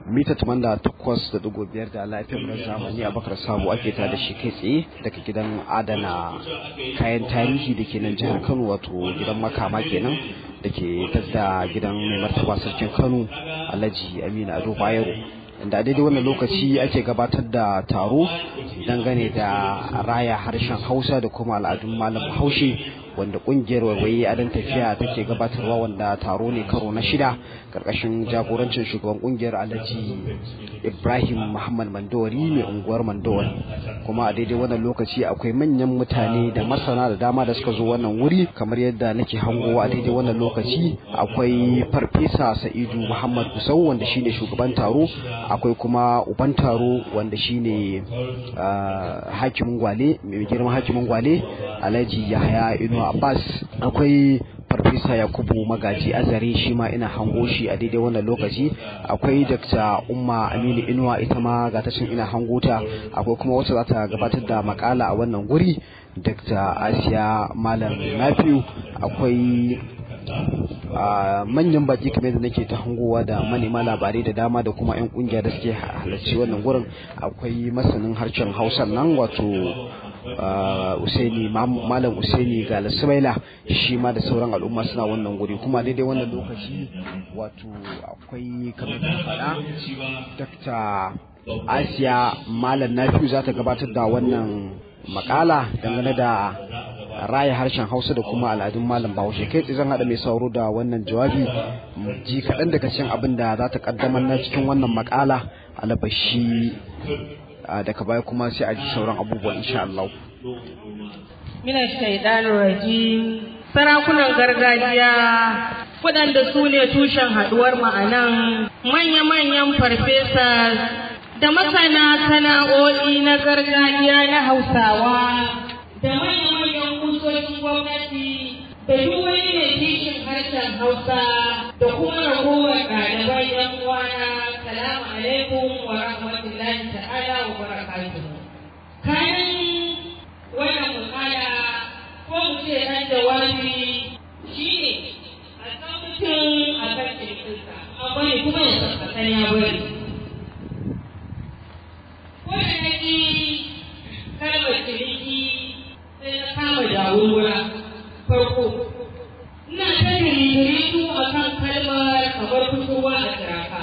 mita 88.5 da lafiyar zamani a Bakar Sabo ake ta da shi kai tsaye daga gidan adana kayan tarihi da ke nan jihar Kano, wato gidan makama kenan da ke tadda gidan mai martaba sarkin Kano Alhaji Aminu Ado Bayero, inda daidai wannan lokaci ake gabatar da taro dangane da raya harshen Hausa da kuma al'adun malam Bahaushe, wanda kungiyar waiwaye a dan tafiya take gabatarwa, wanda taro ne karo na 6 karkashin jagorancin shugaban kungiyar Alhaji Ibrahim Muhammad Mandawari mai unguwar Mandawari. Kuma a daidai wannan lokaci akwai manyan mutane da masana da dama da suka zo wannan wuri, kamar yadda nake hangowa a daidai wannan lokaci akwai Farfesa Sa'idu Muhammad Kusau wanda shine shugaban taro, akwai kuma uban taro wanda shine hakimin Gwale, mai girman hakimin Gwale Alhaji Yahaya Inuwa Abbas, akwai Farfesa Yakubu Magaji Azare shi ma ina hango shi a daidai wannan lokaci, akwai Dr. Umma Aminu Inuwa ita ma ga ta cin ina hango ta, akwai kuma wacce za ta gabatar da makala a wannan guri Dr. Asiya Malam Nafiu, akwai manyan baki kamar da nake ta hangowa da manema labarai da dama da kuma 'yan kungiya da suke halarci wannan gurin. Akwai masanin harshen Hausa nan wato Malam Usaini Galasimaila shi ma da sauran al'umma suna wannan guri. Kuma daidai wannan lokaci wato akwai kamar da faɗa Dr. Asiya Malam Nafiu za ta gabatar da wannan makala dangane da raya harshen Hausa da kuma al'adun malam Bahaushe. Kai zan haɗa mai sauro da wannan jawabi ji kaɗan daga cikin abin da za ta kaddamar na cikin wannan makala, alabashi daga baya kuma sai a ji sauran abubuwan insha Allah. Mina shaidanir rajim. Sarakunan gargajiya waɗanda su ne tushen haɗuwar ma'anan manya-manyan farfesa da masana sana'o'i na gargajiya na Hausawa da manya-manyan kusoshin gwamnati da duk wani mai kishin harshen Hausa da kuma ragowar ɗalibai 'yan uwana, salamu alaikum wa rahmatullahi ta'ala wa barakatuhu. Kayan wannan mukala ko mu ce ɗan jawabi shi ne a san mutum a kan kirkinsa, amma ne kuma ya tsakatan ya bari. Ko da nake kalmar ciniki sai na kama jawura farko. Ina ta riritu a kan kalmar kamar fitowa a tsiraka.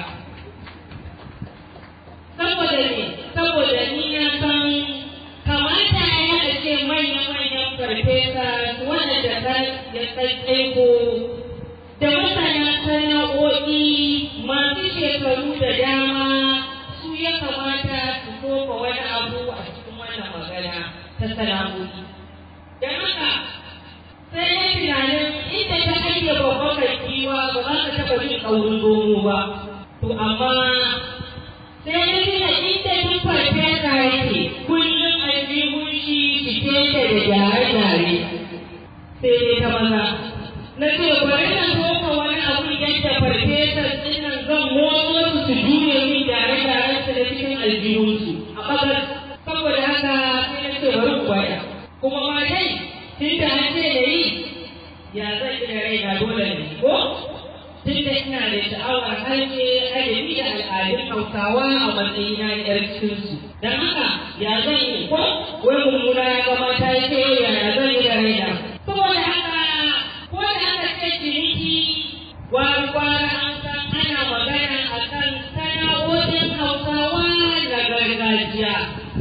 Saboda ni na san kamata ya ce manya-manyan farfesa waɗanda ya tsaiko da masana sana'o'i masu shekaru da dama su ya kamata su soka wani abu a cikin wannan magana ta sana'o'i. Don haka sai ya tunanin inda ta hanyar babban kakiwa ba za ka taɓa jin ƙaurin zomo ba. To amma sai ya tuna inda duk farfesa yake kullum aljihun shi cike da gyare-gyare. Sai dai ta maza na ce bari na soka wani abu yadda farfesa ɗinnan zan motsa su juye min gyare-gyaren su da cikin aljihunsu a ƙasar. Saboda haka sai na ce bari ku gwada. Kuma ma dai tun da an ce da yi ya zai da rai na dole ne ko? Tun da ina da sha'awar harshe, adabi da al'adun Hausawa a matsayina na 'yar cikinsu. Don haka ya zan yi ko? Wai mummuna ya gama ta yi ce ya zan yi da rai na. Saboda haka ko da aka ce ciniki gwari-gwari an san ana magana a kan sana'o'in Hausawa na gargajiya.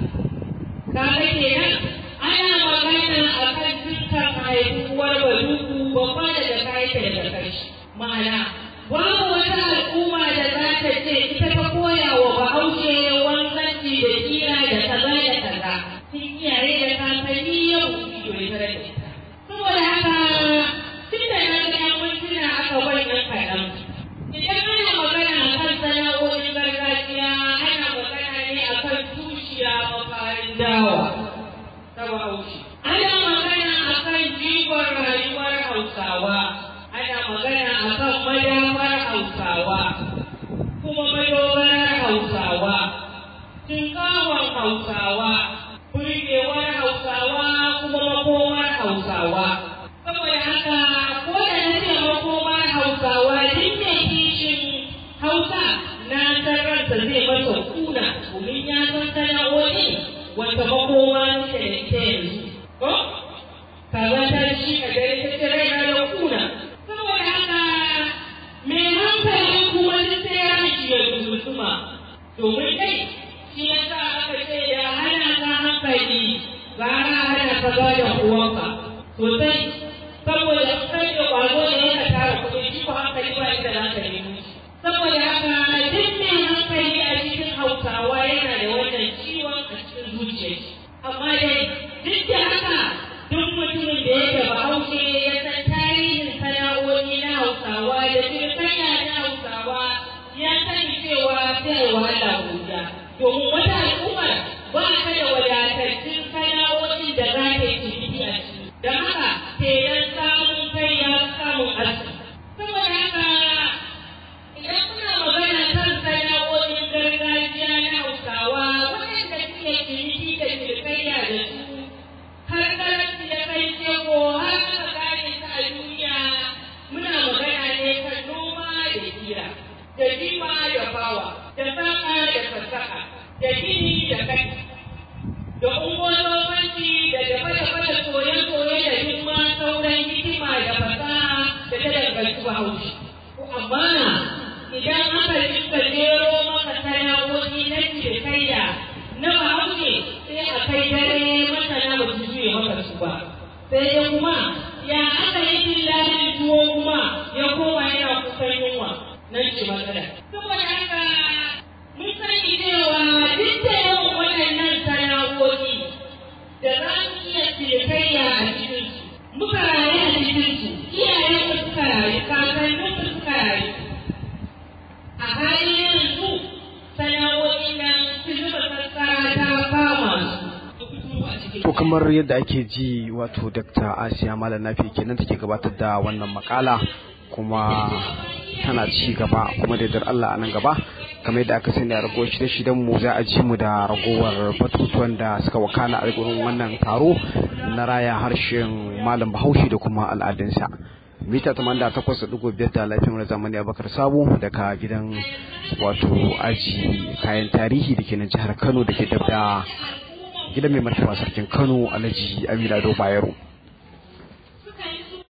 Kaga kenan ana magana a kan dukkan haihuwar bazuku babba da kai da karshe. Ma'ana babu wata al'umma da za ta ce ita ta koya wa Bahaushe wanzanci da kira da kaza da kaza. Sun iyaye da kakanni yau ido ya tare da ita. Saboda haka tun da na ga mintuna aka bai nan kaɗan. Idan ana magana a kan sana'o'in gargajiya ana magana ne a kan tushiya mafarin dawa ta Bahaushe. Ana magana a kan jigon rayuwar Hausawa. Ana magana a kan madamar Hausawa, kuma madogarar Hausawa, tunkawar Hausawa, burgewar Hausawa, kuma makomar Hausawa. Saboda haka ko da na ce makomar Hausawa duk mai kishin Hausa na san kansa zai masa kuna domin ya san sana'o'i wata makoma suke da ita yanzu ko kaza ta shi ka gari ta ce rai da kuna saboda haka mai hankali kuma sai ya shi ya zuzuma domin dai shi ya sa aka ce ya hana ka hankali gara hana ka gada uwanka sosai saboda kai da ƙwazo ne ya tara kuɗi shi ko hankali ba inda za ka nemo saboda haka duk mai hankali a cikin Hausawa yana da wannan ciwon a cikin zuciya amma dai duk da haka duk mutumin da yake Bahaushe ya san tarihin sana'o'i na Hausawa da cinikayya na Hausawa ya sani cewa sai wahala guda domin wata al'ummar ba ta da wadatattun sana'o'in da za ta yi ciniki a ciki don haka kenan samun kai ya samun arziki saboda haka idan kuna magana kan sana'o'in gargajiya na Hausawa waɗanda suke ciniki da cinikayya da su har karanci da kai ce ko har aka gane su a duniya muna magana ne kan noma da kira da jima da bawa da saƙa da sassaƙa da gini da kai da ungozomanci da dafa-dafa da soye-soye da himma sauran hikima da fasaha da ta danganci Bahaushe. Amma idan aka rika jero maka sana'o'i na cinikayya na Bahaushe sai a kai dare masana ba su juye maka su ba. Sai dai kuma ya aka yi jin daɗin tuwo kuma ya koma yana kusan yunwa nan ce matsala. Saboda haka mun sani cewa duk da yawan waɗannan sana'o'i da za mu iya cinikayya a cikinsu, muka rayu a cikinsu, iyayenmu suka rayu, kakanninmu suka rayu. A halin yanzu sana'o'in nan sun zuba sassara ta kama su. To kamar yadda ake ji wato Dr. Asiya Malam Nafi kenan take gabatar da wannan makala kuma tana ci gaba kuma da dar Allah a nan gaba kamar yadda aka sani a ragowar shirye-shiryen mu za a ji mu da ragowar batutuwan da suka wakana a gurin wannan taro na raya harshen Malam Bahaushe da kuma al'adunsa. Mita 88.5 da lafiyar zamani Abubakar Sabo daga gidan wato aji kayan tarihi da ke nan jihar Kano da ke dabda gidan mai martaba sarkin Kano Alhaji Aminu Ado Bayero.